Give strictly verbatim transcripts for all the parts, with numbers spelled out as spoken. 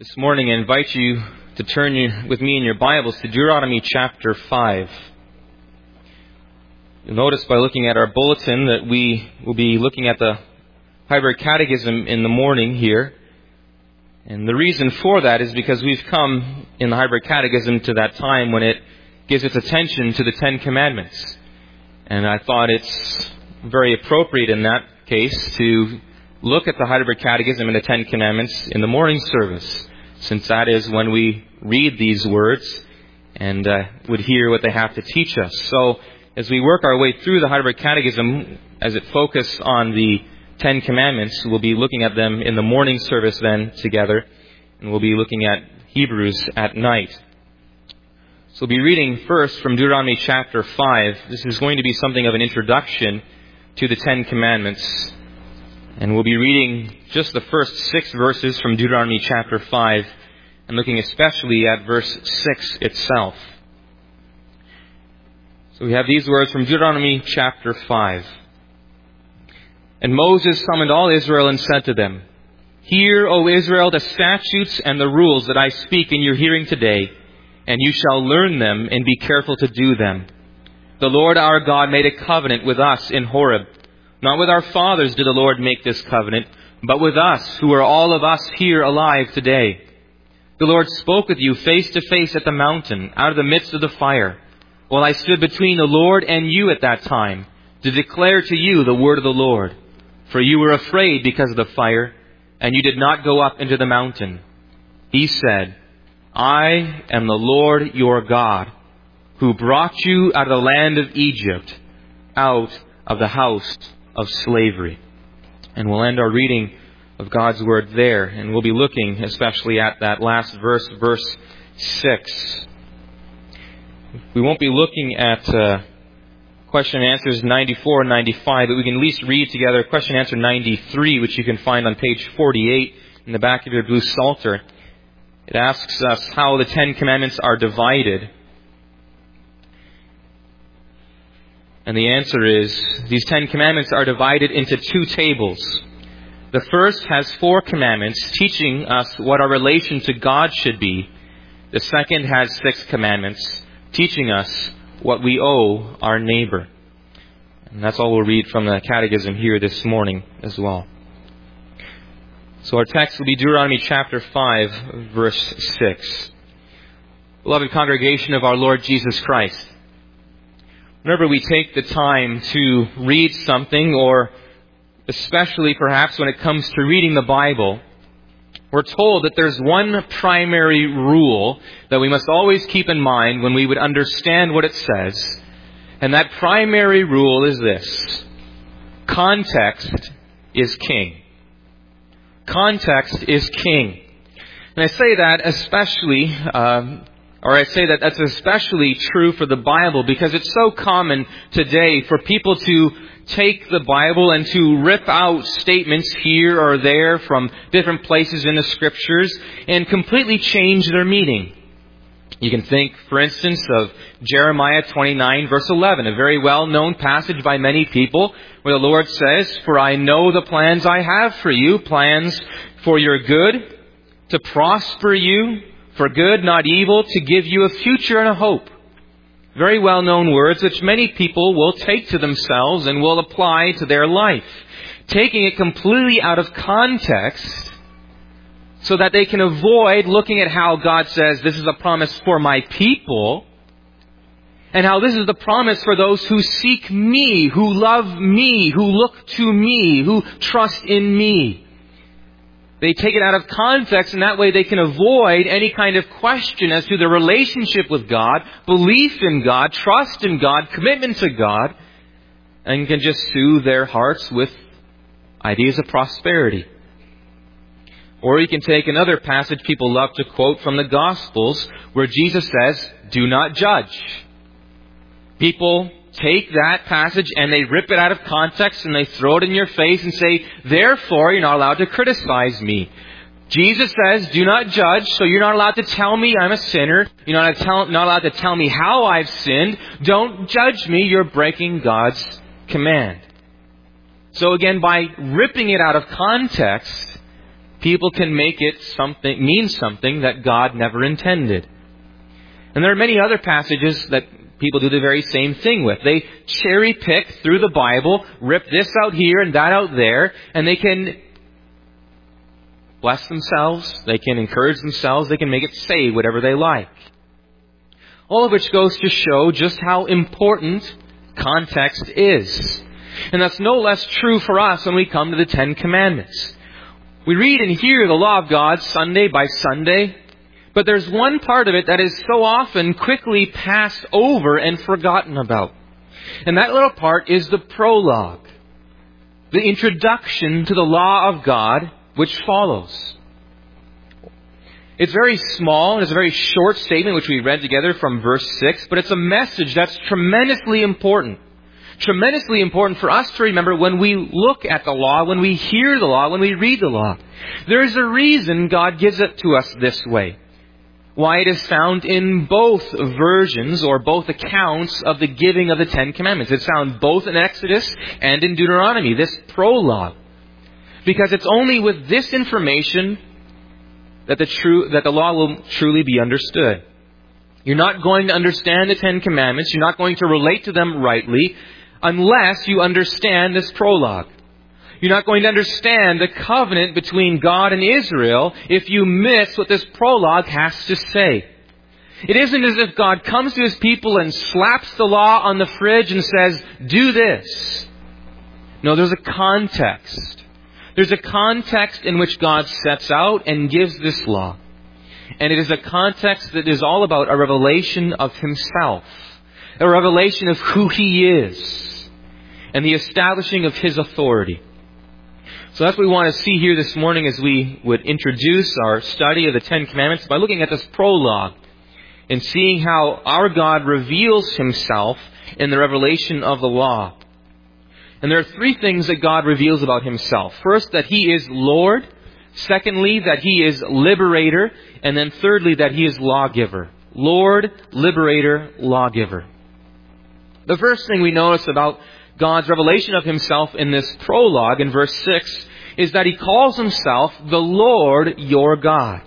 This morning I invite you to turn you, with me in your Bibles to Deuteronomy chapter five. You'll notice by looking at our bulletin that we will be looking at the Heidelberg Catechism in the morning here. And the reason for that is because we've come in the Heidelberg Catechism to that time when it gives its attention to the Ten Commandments. And I thought it's very appropriate in that case to look at the Heidelberg Catechism and the Ten Commandments in the morning service, since that is when we read these words and uh, would hear what they have to teach us. So as we work our way through the Heidelberg Catechism, as it focuses on the Ten Commandments, we'll be looking at them in the morning service then together, and we'll be looking at Hebrews at night. So we'll be reading first from Deuteronomy chapter five. This is going to be something of an introduction to the Ten Commandments. And we'll be reading just the first six verses from Deuteronomy chapter five, and looking especially at verse six itself. So we have these words from Deuteronomy chapter five. And Moses summoned all Israel and said to them, "Hear, O Israel, the statutes and the rules that I speak in your hearing today, and you shall learn them and be careful to do them. The Lord our God made a covenant with us in Horeb. Not with our fathers did the Lord make this covenant, but with us, who are all of us here alive today. The Lord spoke with you face to face at the mountain, out of the midst of the fire, while I stood between the Lord and you at that time, to declare to you the word of the Lord. For you were afraid because of the fire, and you did not go up into the mountain. He said, I am the Lord your God, who brought you out of the land of Egypt, out of the house of slavery." And we'll end our reading of God's Word there, and we'll be looking especially at that last verse, verse six. We won't be looking at uh, question and answers ninety-four and ninety-five, but we can at least read together question and answer ninety-three, which you can find on page forty-eight in the back of your blue Psalter. It asks us how the Ten Commandments are divided. And the answer is, these Ten Commandments are divided into two tables. The first has four commandments teaching us what our relation to God should be. The second has six commandments teaching us what we owe our neighbor. And that's all we'll read from the Catechism here this morning as well. So our text will be Deuteronomy chapter five, verse six. Beloved congregation of our Lord Jesus Christ, whenever we take the time to read something, or especially perhaps when it comes to reading the Bible, we're told that there's one primary rule that we must always keep in mind when we would understand what it says. And that primary rule is this: context is king. Context is king. And I say that especially... Um, Or I say that that's especially true for the Bible, because it's so common today for people to take the Bible and to rip out statements here or there from different places in the Scriptures and completely change their meaning. You can think, for instance, of Jeremiah twenty-nine, verse eleven, a very well-known passage by many people, where the Lord says, "For I know the plans I have for you, plans for your good, to prosper you, for good, not evil, to give you a future and a hope." Very well-known words which many people will take to themselves and will apply to their life, taking it completely out of context so that they can avoid looking at how God says, this is a promise for my people, and how this is the promise for those who seek me, who love me, who look to me, who trust in me. They take it out of context, and that way they can avoid any kind of question as to their relationship with God, belief in God, trust in God, commitment to God, and can just soothe their hearts with ideas of prosperity. Or you can take another passage people love to quote from the Gospels, where Jesus says, "Do not judge." People take that passage and they rip it out of context and they throw it in your face and say, therefore, you're not allowed to criticize me. Jesus says, do not judge, so you're not allowed to tell me I'm a sinner. You're not allowed to tell, not allowed to tell me how I've sinned. Don't judge me. You're breaking God's command. So again, by ripping it out of context, people can make it something, mean something that God never intended. And there are many other passages that people do the very same thing with. They cherry pick through the Bible, rip this out here and that out there, and they can bless themselves, they can encourage themselves, they can make it say whatever they like. All of which goes to show just how important context is. And that's no less true for us when we come to the Ten Commandments. We read and hear the law of God Sunday by Sunday, but there's one part of it that is so often quickly passed over and forgotten about. And that little part is the prologue, the introduction to the law of God, which follows. It's very small, and it's a very short statement which we read together from verse six, but it's a message that's tremendously important. Tremendously important for us to remember when we look at the law, when we hear the law, when we read the law. There is a reason God gives it to us this way. Why it is found in both versions or both accounts of the giving of the Ten Commandments. It's found both in Exodus and in Deuteronomy, this prologue. Because it's only with this information that the true that the law will truly be understood. You're not going to understand the Ten Commandments, you're not going to relate to them rightly, unless you understand this prologue. You're not going to understand the covenant between God and Israel if you miss what this prologue has to say. It isn't as if God comes to His people and slaps the law on the fridge and says, do this. No, there's a context. There's a context in which God sets out and gives this law. And it is a context that is all about a revelation of Himself. A revelation of who He is. And the establishing of His authority. So that's what we want to see here this morning as we would introduce our study of the Ten Commandments by looking at this prologue and seeing how our God reveals Himself in the revelation of the law. And there are three things that God reveals about Himself. First, that He is Lord. Secondly, that He is liberator. And then thirdly, that He is lawgiver. Lord, liberator, lawgiver. The first thing we notice about God's revelation of Himself in this prologue in verse six is that He calls Himself the Lord your God.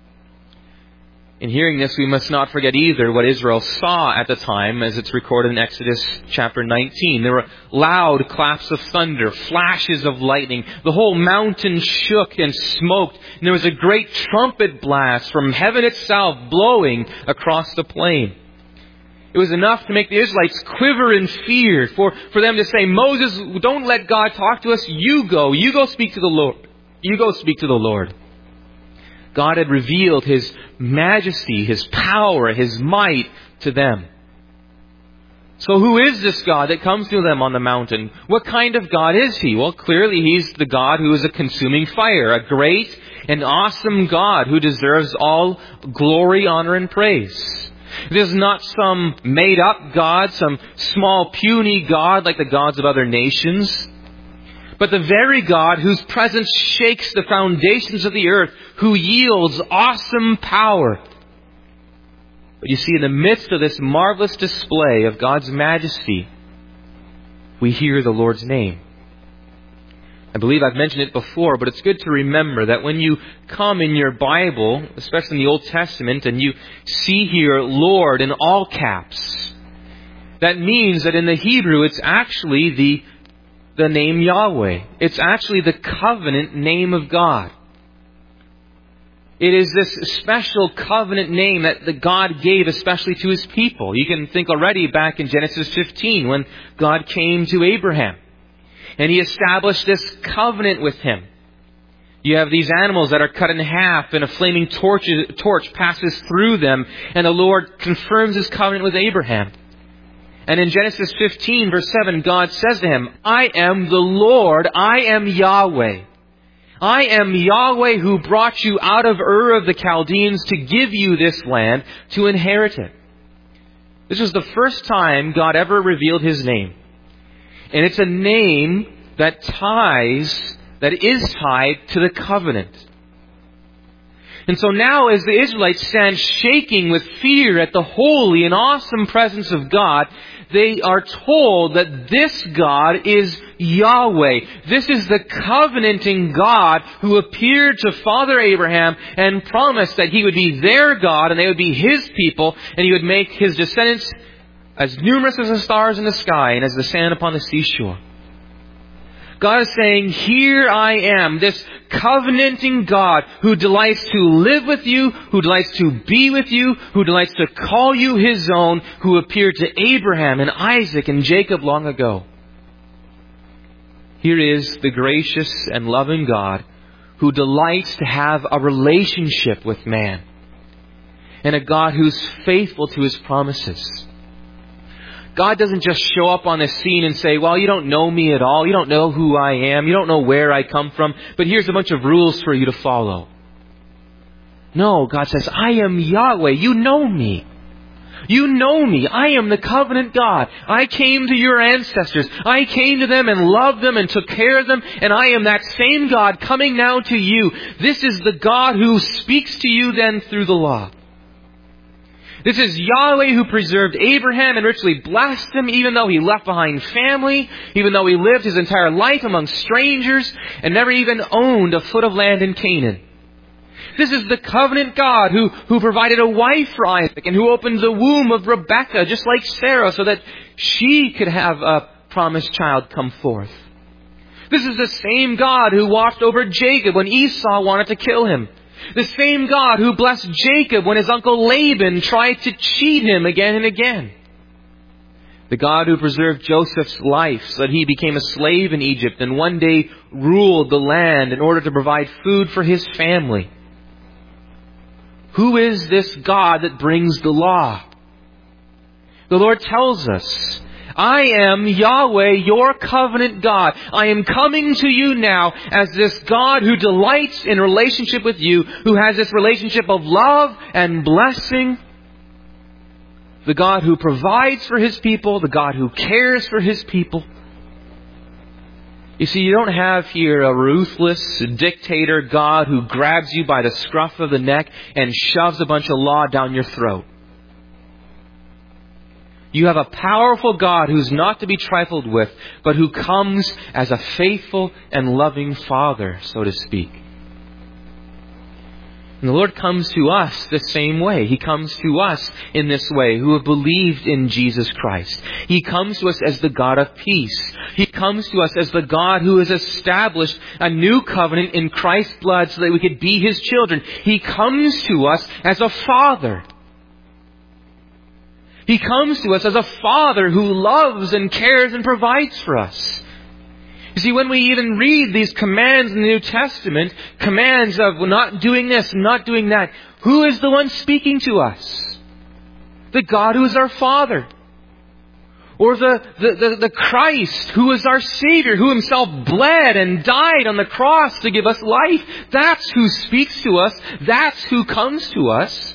In hearing this, we must not forget either what Israel saw at the time, as it's recorded in Exodus chapter nineteen. There were loud claps of thunder, flashes of lightning. The whole mountain shook and smoked, and there was a great trumpet blast from heaven itself blowing across the plain. It was enough to make the Israelites quiver in fear, for, for them to say, Moses, don't let God talk to us. You go. You go speak to the Lord. You go speak to the Lord. God had revealed His majesty, His power, His might to them. So who is this God that comes to them on the mountain? What kind of God is He? Well, clearly He's the God who is a consuming fire, a great and awesome God who deserves all glory, honor, and praise. This is not some made-up God, some small, puny God like the gods of other nations, but the very God whose presence shakes the foundations of the earth, who yields awesome power. But you see, in the midst of this marvelous display of God's majesty, we hear the Lord's name. I believe I've mentioned it before, but it's good to remember that when you come in your Bible, especially in the Old Testament, and you see here Lord in all caps, that means that in the Hebrew it's actually the, the name Yahweh. It's actually the covenant name of God. It is this special covenant name that the God gave especially to His people. You can think already back in Genesis fifteen when God came to Abraham. And He established this covenant with him. You have these animals that are cut in half and a flaming torch, torch passes through them. And the Lord confirms His covenant with Abraham. And in Genesis fifteen verse seven, God says to him, I am the Lord, I am Yahweh. I am Yahweh who brought you out of Ur of the Chaldeans to give you this land to inherit it. This was the first time God ever revealed His name. And it's a name that ties, that is tied to the covenant. And so now as the Israelites stand shaking with fear at the holy and awesome presence of God, they are told that this God is Yahweh. This is the covenanting God who appeared to Father Abraham and promised that He would be their God and they would be His people, and He would make His descendants as numerous as the stars in the sky and as the sand upon the seashore. God is saying, here I am, this covenanting God who delights to live with you, who delights to be with you, who delights to call you His own, who appeared to Abraham and Isaac and Jacob long ago. Here is the gracious and loving God who delights to have a relationship with man, and a God who's faithful to His promises. God doesn't just show up on the scene and say, well, you don't know me at all. You don't know who I am. You don't know where I come from. But here's a bunch of rules for you to follow. No, God says, I am Yahweh. You know me. You know me. I am the covenant God. I came to your ancestors. I came to them and loved them and took care of them. And I am that same God coming now to you. This is the God who speaks to you then through the law. This is Yahweh who preserved Abraham and richly blessed him, even though he left behind family, even though he lived his entire life among strangers and never even owned a foot of land in Canaan. This is the covenant God who, who provided a wife for Isaac and who opened the womb of Rebekah, just like Sarah, so that she could have a promised child come forth. This is the same God who watched over Jacob when Esau wanted to kill him. The same God who blessed Jacob when his uncle Laban tried to cheat him again and again. The God who preserved Joseph's life so that he became a slave in Egypt and one day ruled the land in order to provide food for his family. Who is this God that brings the law? The Lord tells us, I am Yahweh, your covenant God. I am coming to you now as this God who delights in relationship with you, who has this relationship of love and blessing. The God who provides for His people, the God who cares for His people. You see, you don't have here a ruthless dictator God who grabs you by the scruff of the neck and shoves a bunch of law down your throat. You have a powerful God who's not to be trifled with, but who comes as a faithful and loving Father, so to speak. And the Lord comes to us the same way. He comes to us in this way, who have believed in Jesus Christ. He comes to us as the God of peace. He comes to us as the God who has established a new covenant in Christ's blood so that we could be His children. He comes to us as a Father. He comes to us as a Father who loves and cares and provides for us. You see, when we even read these commands in the New Testament, commands of not doing this, not doing that, who is the one speaking to us? The God who is our Father. Or the, the, the, the Christ who is our Savior, who Himself bled and died on the cross to give us life. That's who speaks to us. That's who comes to us.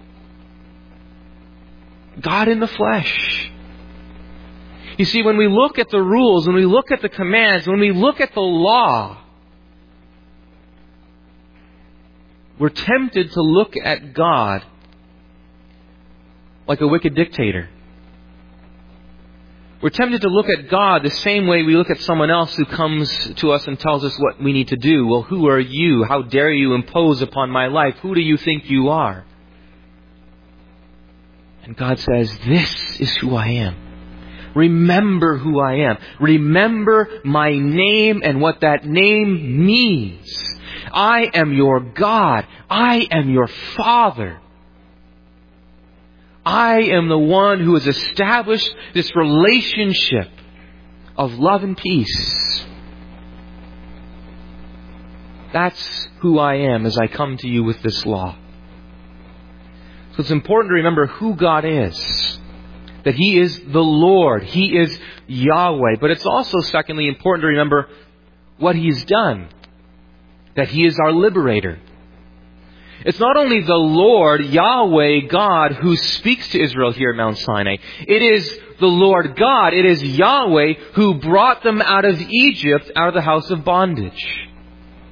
God in the flesh. You see, when we look at the rules, when we look at the commands, when we look at the law, we're tempted to look at God like a wicked dictator. We're tempted to look at God the same way we look at someone else who comes to us and tells us what we need to do. Well, who are you? How dare you impose upon my life? Who do you think you are? And God says, this is who I am. Remember who I am. Remember my name and what that name means. I am your God. I am your Father. I am the one who has established this relationship of love and peace. That's who I am as I come to you with this law. So it's important to remember who God is. That He is the Lord. He is Yahweh. But it's also, secondly, important to remember what He's done. That He is our liberator. It's not only the Lord, Yahweh, God, who speaks to Israel here at Mount Sinai. It is the Lord God, it is Yahweh who brought them out of Egypt, out of the house of bondage.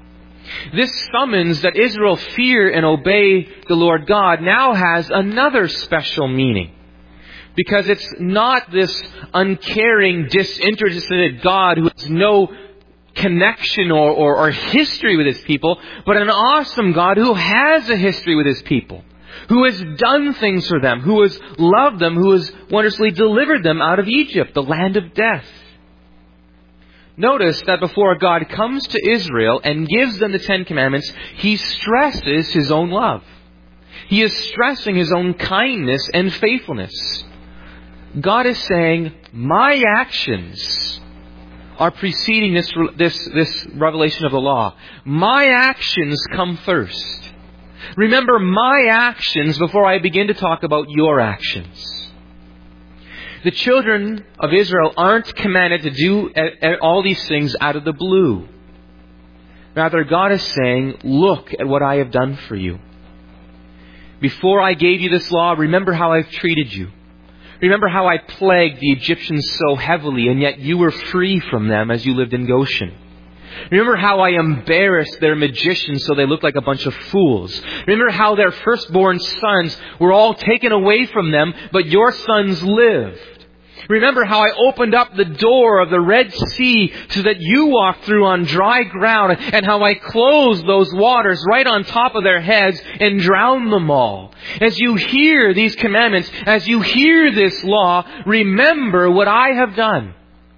This summons that Israel fear and obey the Lord God now has another special meaning. Because it's not this uncaring, disinterested God who has no connection or, or, or history with His people, but an awesome God who has a history with His people, who has done things for them, who has loved them, who has wondrously delivered them out of Egypt, the land of death. Notice that before God comes to Israel and gives them the Ten Commandments, He stresses His own love. He is stressing His own kindness and faithfulness. God is saying, my actions are preceding this, this, this revelation of the law. My actions come first. Remember my actions before I begin to talk about your actions. The children of Israel aren't commanded to do all these things out of the blue. Rather, God is saying, look at what I have done for you. Before I gave you this law, remember how I've treated you. Remember how I plagued the Egyptians so heavily, and yet you were free from them as you lived in Goshen. Remember how I embarrassed their magicians so they looked like a bunch of fools. Remember how their firstborn sons were all taken away from them, but your sons lived. Remember how I opened up the door of the Red Sea so that you walked through on dry ground, and how I closed those waters right on top of their heads and drowned them all. As you hear these commandments, as you hear this law, remember what I have done.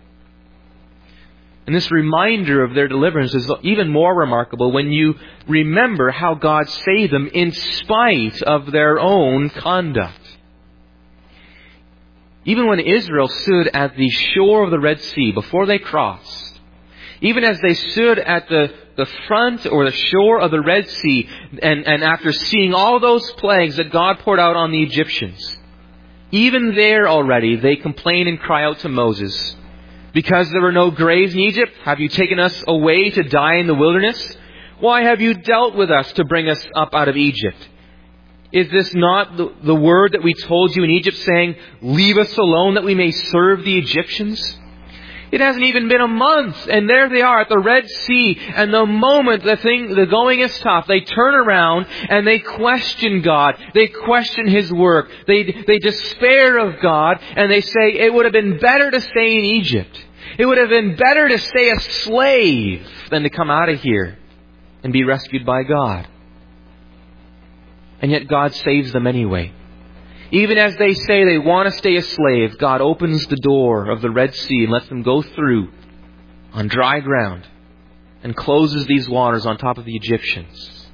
And this reminder of their deliverance is even more remarkable when you remember how God saved them in spite of their own conduct. Even when Israel stood at the shore of the Red Sea before they crossed, even as they stood at the, the front or the shore of the Red Sea, and, and after seeing all those plagues that God poured out on the Egyptians, even there already they complain and cry out to Moses, because there were no graves in Egypt, have you taken us away to die in the wilderness? Why have you dealt with us to bring us up out of Egypt? Is this not the, the word that we told you in Egypt, saying, leave us alone that we may serve the Egyptians? It hasn't even been a month, and there they are at the Red Sea, and the moment the thing, the going is tough, they turn around and they question God. They question His work. They, they despair of God, and they say, it would have been better to stay in Egypt. It would have been better to stay a slave than to come out of here and be rescued by God. And yet God saves them anyway. Even as they say they want to stay a slave, God opens the door of the Red Sea and lets them go through on dry ground and closes these waters on top of the Egyptians.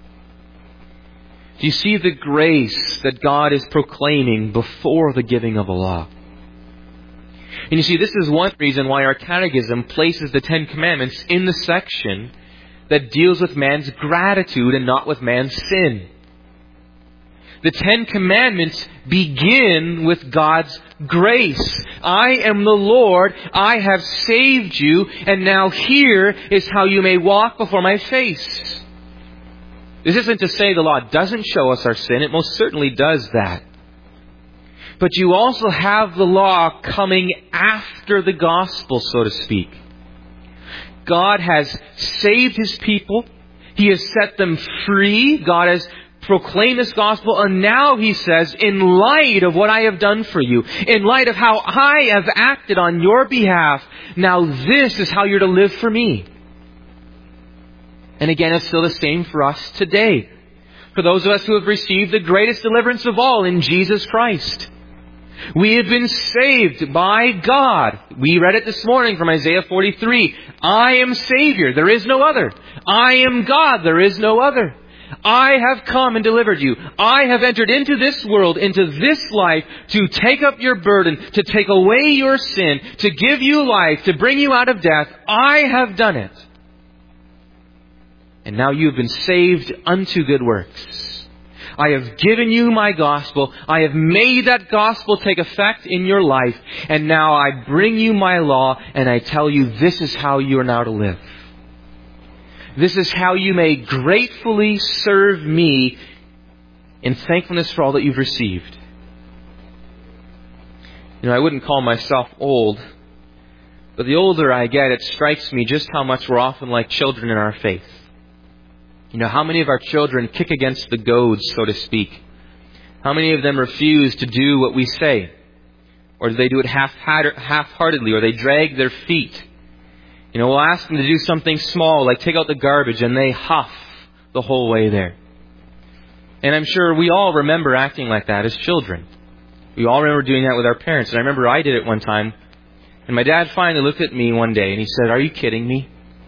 Do you see the grace that God is proclaiming before the giving of the law? And you see, this is one reason why our catechism places the Ten Commandments in the section that deals with man's gratitude and not with man's sin. The Ten Commandments begin with God's grace. I am the Lord, I have saved you, and now here is how you may walk before my face. This isn't to say the law doesn't show us our sin. It most certainly does that. But you also have the law coming after the gospel, so to speak. God has saved His people. He has set them free. God has proclaim this gospel, and now He says, in light of what I have done for you, in light of how I have acted on your behalf, now this is how you're to live for me. And again, it's still the same for us today. For those of us who have received the greatest deliverance of all in Jesus Christ. We have been saved by God. We read it this morning from Isaiah forty-three. I am Savior. There is no other. I am God. There is no other. I have come and delivered you. I have entered into this world, into this life, to take up your burden, to take away your sin, to give you life, to bring you out of death. I have done it. And now you have been saved unto good works. I have given you my gospel. I have made that gospel take effect in your life. And now I bring you my law, and I tell you this is how you are now to live. This is how you may gratefully serve me in thankfulness for all that you've received. You know, I wouldn't call myself old, but the older I get, it strikes me just how much we're often like children in our faith. You know, how many of our children kick against the goads, so to speak? How many of them refuse to do what we say? Or do they do it half-heartedly, or they drag their feet? You know, we'll ask them to do something small, like take out the garbage, and they huff the whole way there. And I'm sure we all remember acting like that as children. We all remember doing that with our parents. And I remember I did it one time. And my dad finally looked at me one day and he said, "Are you kidding me?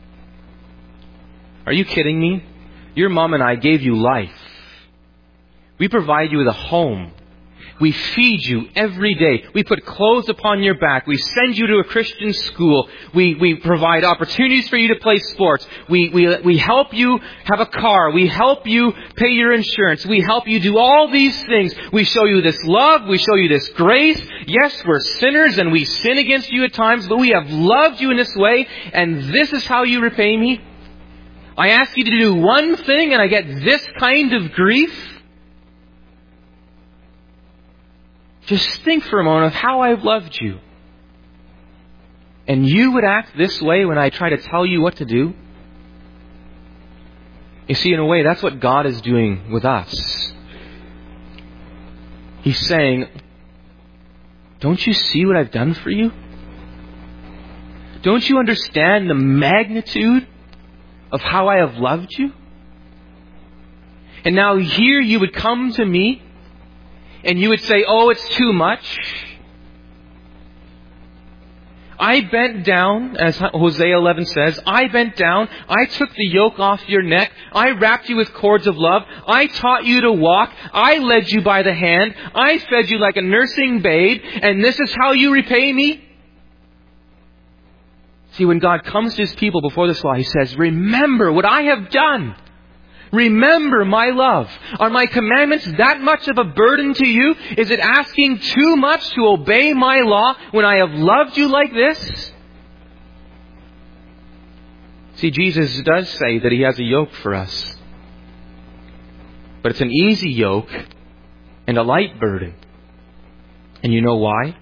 Are you kidding me? Your mom and I gave you life. We provide you with a home. We feed you every day. We put clothes upon your back. We send you to a Christian school. We, we provide opportunities for you to play sports. We, we, we help you have a car. We help you pay your insurance. We help you do all these things. We show you this love. We show you this grace. Yes, we're sinners and we sin against you at times, but we have loved you in this way, and this is how you repay me. I ask you to do one thing and I get this kind of grief." Just think for a moment of how I've loved you. And you would act this way when I try to tell you what to do? You see, in a way, that's what God is doing with us. He's saying, "Don't you see what I've done for you? Don't you understand the magnitude of how I have loved you? And now here you would come to me and you would say, 'Oh, it's too much.' I bent down, as Hosea eleven says, I bent down, I took the yoke off your neck, I wrapped you with cords of love, I taught you to walk, I led you by the hand, I fed you like a nursing babe, and this is how you repay me?" See, when God comes to His people before this law, He says, "Remember what I have done. Remember my love. Are my commandments that much of a burden to you? Is it asking too much to obey my law when I have loved you like this?" See, Jesus does say that He has a yoke for us. But it's an easy yoke and a light burden. And you know why?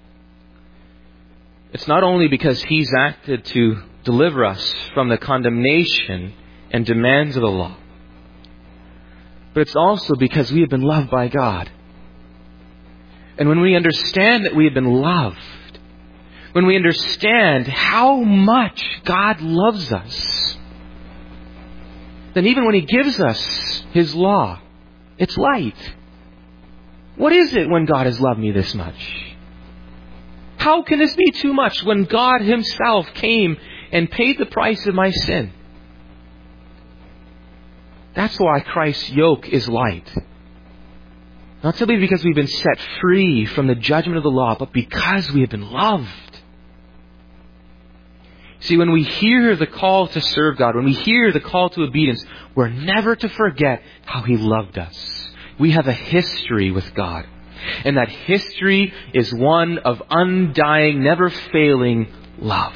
It's not only because He's acted to deliver us from the condemnation and demands of the law, but it's also because we have been loved by God. And when we understand that we have been loved, when we understand how much God loves us, then even when He gives us His law, it's light. What is it when God has loved me this much? How can this be too much when God Himself came and paid the price of my sin? That's why Christ's yoke is light. Not simply because we've been set free from the judgment of the law, but because we have been loved. See, when we hear the call to serve God, when we hear the call to obedience, we're never to forget how He loved us. We have a history with God. And that history is one of undying, never failing love.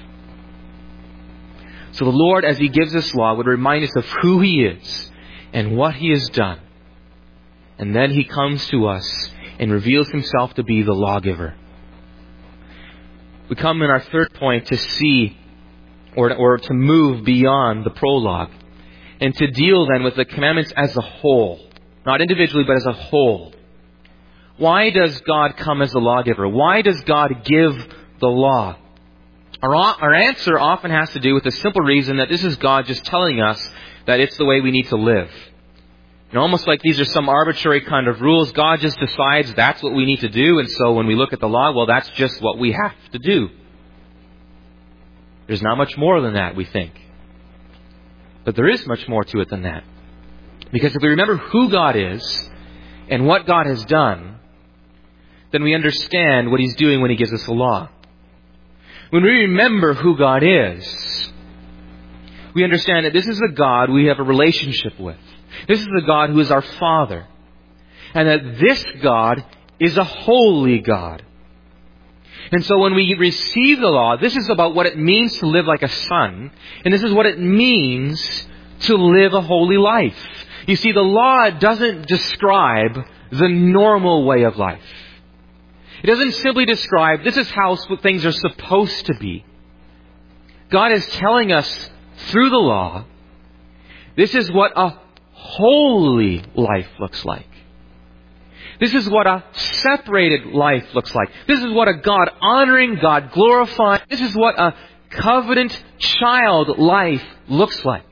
So the Lord, as He gives us law, would remind us of who He is and what He has done. And then He comes to us and reveals Himself to be the lawgiver. We come in our third point to see or to, or to move beyond the prologue and to deal then with the commandments as a whole. Not individually, but as a whole. Why does God come as the lawgiver? Why does God give the law? Our, our answer often has to do with the simple reason that this is God just telling us that it's the way we need to live. You know, almost like these are some arbitrary kind of rules. God just decides that's what we need to do. And so when we look at the law, well, that's just what we have to do. There's not much more than that, we think. But there is much more to it than that. Because if we remember who God is and what God has done, then we understand what He's doing when He gives us the law. When we remember who God is, we understand that this is a God we have a relationship with. This is the God who is our Father. And that this God is a holy God. And so when we receive the law, this is about what it means to live like a son. And this is what it means to live a holy life. You see, the law doesn't describe the normal way of life. It doesn't simply describe, this is how things are supposed to be. God is telling us through the law, This is what a holy life looks like. This is what a separated life looks like. This is what a God-honoring, God-glorifying, this is what a covenant child life looks like.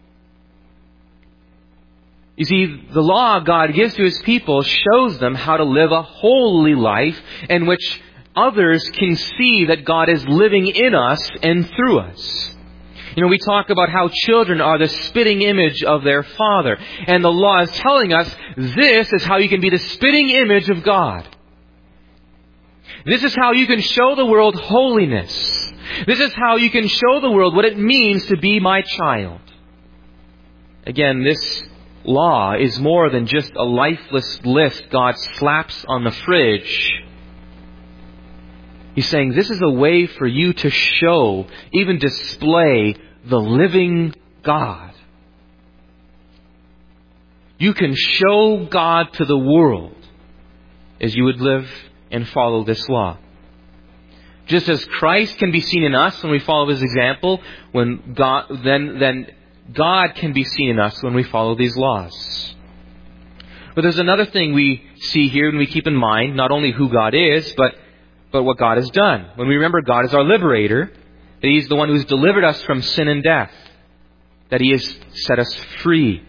You see, the law God gives to His people shows them how to live a holy life in which others can see that God is living in us and through us. You know, we talk about how children are the spitting image of their Father. And the law is telling us this is how you can be the spitting image of God. This is how you can show the world holiness. This is how you can show the world what it means to be my child. Again, this law is more than just a lifeless list God slaps on the fridge. He's saying this is a way for you to show, even display, the living God. You can show God to the world as you would live and follow this law. Just as Christ can be seen in us when we follow His example, when God, then, then God can be seen in us when we follow these laws. But there's another thing we see here and we keep in mind, not only who God is, but But what God has done. When we remember God is our liberator, that He's the one who's delivered us from sin and death, that He has set us free.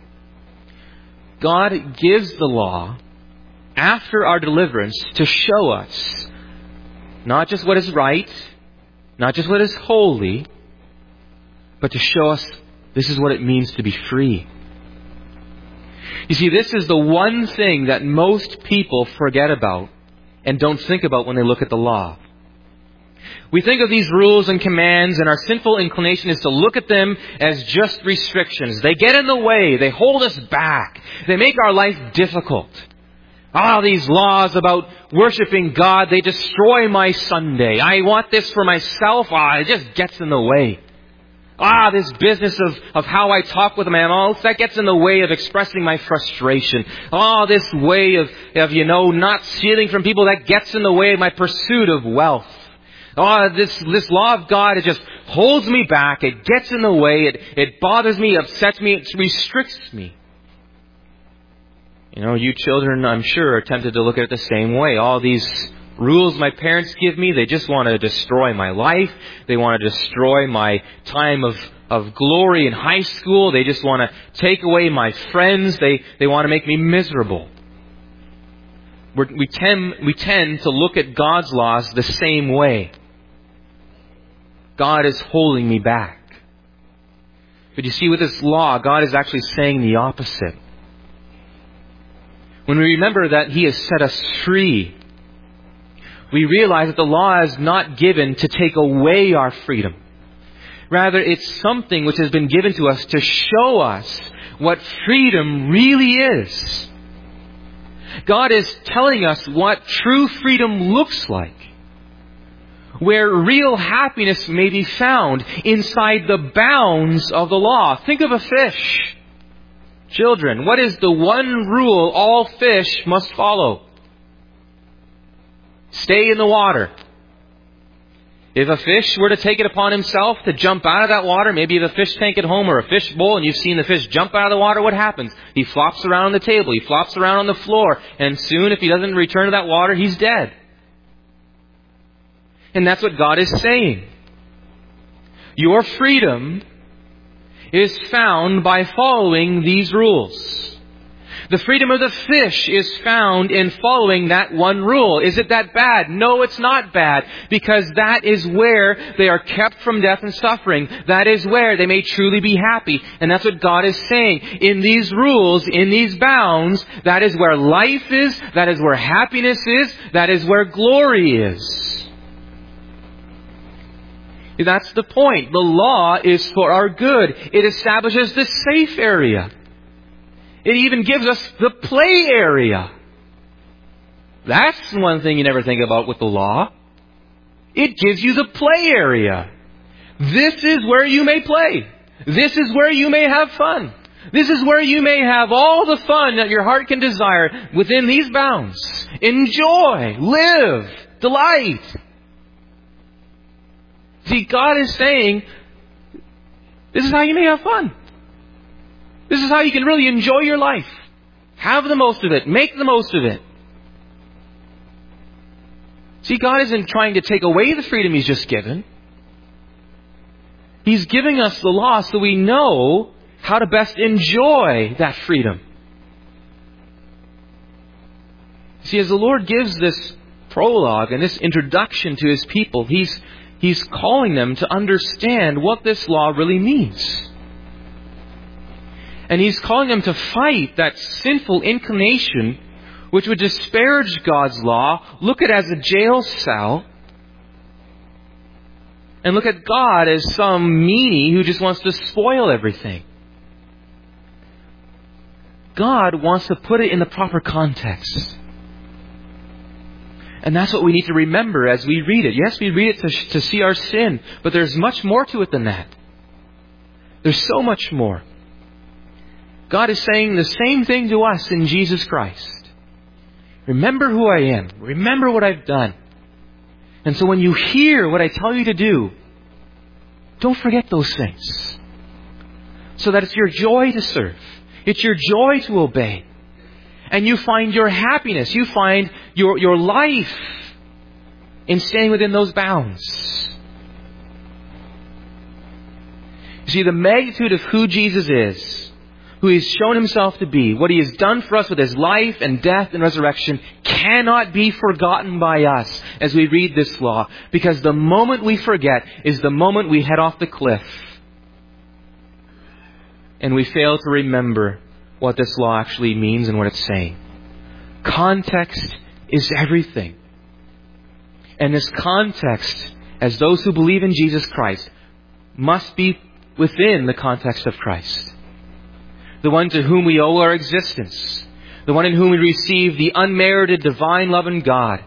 God gives the law after our deliverance to show us not just what is right, not just what is holy, but to show us this is what it means to be free. You see, this is the one thing that most people forget about and don't think about when they look at the law. We think of these rules and commands, and our sinful inclination is to look at them as just restrictions. They get in the way. They hold us back. They make our life difficult. Ah, these laws about worshiping God, they destroy my Sunday. I want this for myself. Ah, it just gets in the way. Ah, this business of, of how I talk with my mouth, that gets in the way of expressing my frustration. Ah, this way of, of, you know, not stealing from people, that gets in the way of my pursuit of wealth. Ah, this, this law of God, it just holds me back. It gets in the way. It, it bothers me, upsets me, it restricts me. You know, you children, I'm sure, are tempted to look at it the same way. All these rules my parents give me, they just want to destroy my life. They want to destroy my time of, of glory in high school. They just want to take away my friends. They, they want to make me miserable. We're, we, tend, we tend to look at God's laws the same way. God is holding me back. But you see, with this law, God is actually saying the opposite. When we remember that He has set us free, we realize that the law is not given to take away our freedom. Rather, it's something which has been given to us to show us what freedom really is. God is telling us what true freedom looks like, where real happiness may be found inside the bounds of the law. Think of a fish. Children, what is the one rule all fish must follow? Stay in the water. If a fish were to take it upon himself to jump out of that water, maybe you have a fish tank at home or a fish bowl and you've seen the fish jump out of the water, what happens? He flops around on the table, he flops around on the floor, and soon if he doesn't return to that water, he's dead. And that's what God is saying. Your freedom is found by following these rules. The freedom of the fish is found in following that one rule. Is it that bad? No, it's not bad. Because that is where they are kept from death and suffering. That is where they may truly be happy. And that's what God is saying. In these rules, in these bounds, that is where life is. That is where happiness is. That is where glory is. That's the point. The law is for our good. It establishes the safe area. It even gives us the play area. That's one thing you never think about with the law. It gives you the play area. This is where you may play. This is where you may have fun. This is where you may have all the fun that your heart can desire within these bounds. Enjoy, live, delight. See, God is saying, this is how you may have fun. This is how you can really enjoy your life. Have the most of it. Make the most of it. See, God isn't trying to take away the freedom He's just given. He's giving us the law so we know how to best enjoy that freedom. See, as the Lord gives this prologue and this introduction to His people, He's, He's calling them to understand what this law really means. And He's calling them to fight that sinful inclination which would disparage God's law, look at it as a jail cell, and look at God as some meanie who just wants to spoil everything. God wants to put it in the proper context. And that's what we need to remember as we read it. Yes, we read it to, to see our sin, but there's much more to it than that. There's so much more. God is saying the same thing to us in Jesus Christ. Remember who I am. Remember what I've done. And so when you hear what I tell you to do, don't forget those things. So that it's your joy to serve. It's your joy to obey. And you find your happiness. You find your, your life in staying within those bounds. You see, the magnitude of who Jesus is, who He's shown Himself to be, what He has done for us with His life and death and resurrection, cannot be forgotten by us as we read this law. Because the moment we forget is the moment we head off the cliff. And we fail to remember what this law actually means and what it's saying. Context is everything. And this context, as those who believe in Jesus Christ, must be within the context of Christ. The one to whom we owe our existence. The one in whom we receive the unmerited divine love in God.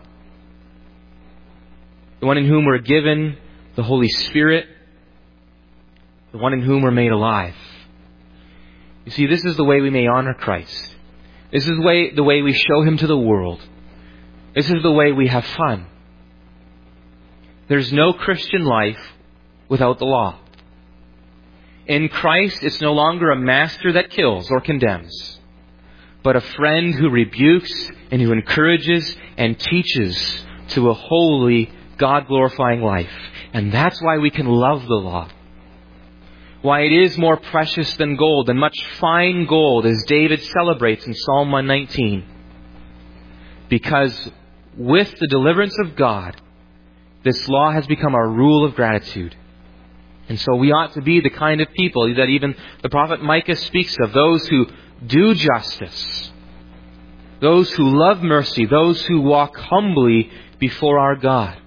The one in whom we're given the Holy Spirit. The one in whom we're made alive. You see, this is the way we may honor Christ. This is the way, the way we show Him to the world. This is the way we have fun. There's no Christian life without the law. In Christ, it's no longer a master that kills or condemns, but a friend who rebukes and who encourages and teaches to a holy, God-glorifying life. And that's why we can love the law. Why it is more precious than gold, than much fine gold, as David celebrates in Psalm one nineteen. Because with the deliverance of God, this law has become our rule of gratitude. And so we ought to be the kind of people that even the prophet Micah speaks of, those who do justice, those who love mercy, those who walk humbly before our God.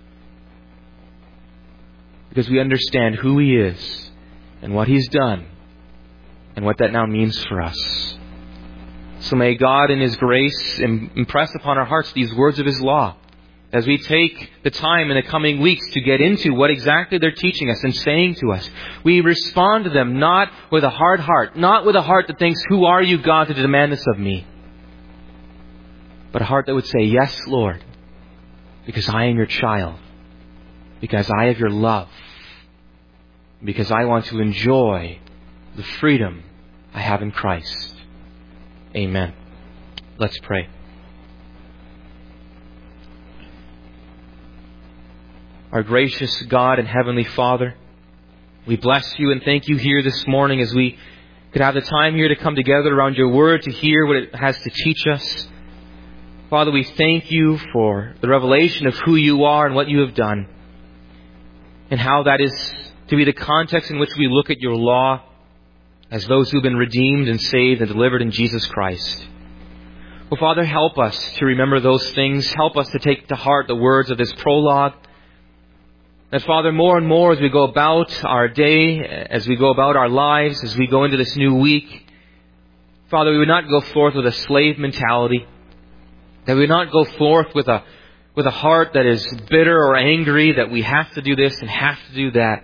Because we understand who He is and what He's done and what that now means for us. So may God in His grace impress upon our hearts these words of His law, as we take the time in the coming weeks to get into what exactly they're teaching us and saying to us. We respond to them not with a hard heart, not with a heart that thinks, who are you, God, to demand this of me? But a heart that would say, yes, Lord, because I am your child, because I have your love, because I want to enjoy the freedom I have in Christ. Amen. Let's pray. Our gracious God and Heavenly Father, we bless You and thank You here this morning as we could have the time here to come together around Your Word to hear what it has to teach us. Father, we thank You for the revelation of who You are and what You have done, and how that is to be the context in which we look at Your law as those who have been redeemed and saved and delivered in Jesus Christ. Well, Father, help us to remember those things. Help us to take to heart the words of this prologue. That, Father, more and more as we go about our day, as we go about our lives, as we go into this new week, Father, we would not go forth with a slave mentality. That we would not go forth with a with a heart that is bitter or angry that we have to do this and have to do that.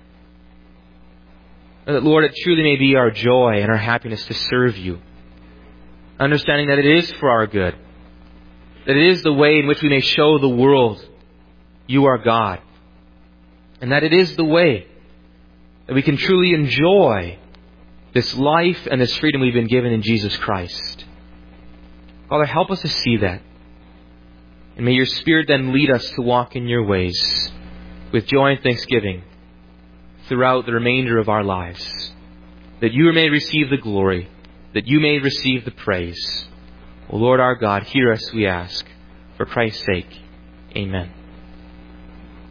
That, Lord, it truly may be our joy and our happiness to serve You. Understanding that it is for our good. That it is the way in which we may show the world You are God. And that it is the way that we can truly enjoy this life and this freedom we've been given in Jesus Christ. Father, help us to see that. And may your Spirit then lead us to walk in your ways with joy and thanksgiving throughout the remainder of our lives. That you may receive the glory, that you may receive the praise. O Lord our God, hear us, we ask. For Christ's sake, amen.